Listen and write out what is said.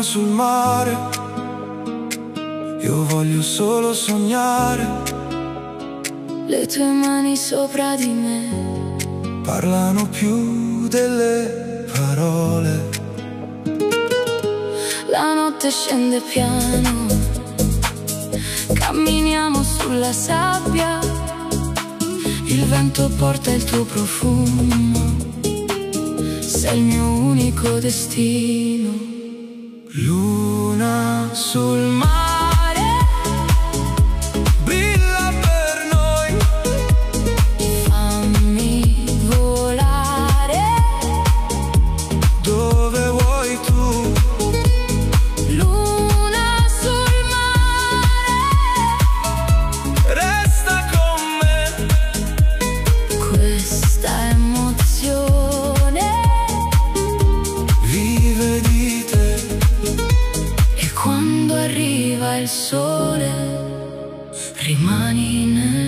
sul mare, io voglio solo sognare. Le tue mani sopra di me parlano più delle parole. La notte scende piano, camminiamo sulla sabbia, il vento porta il tuo profumo, sei il mio unico destino. Luna sul mare, brilla per noi, fammi volare dove vuoi tu. Luna sul mare, Resta con me, questa emozione vive di te. e quando arriva il sole rimani nel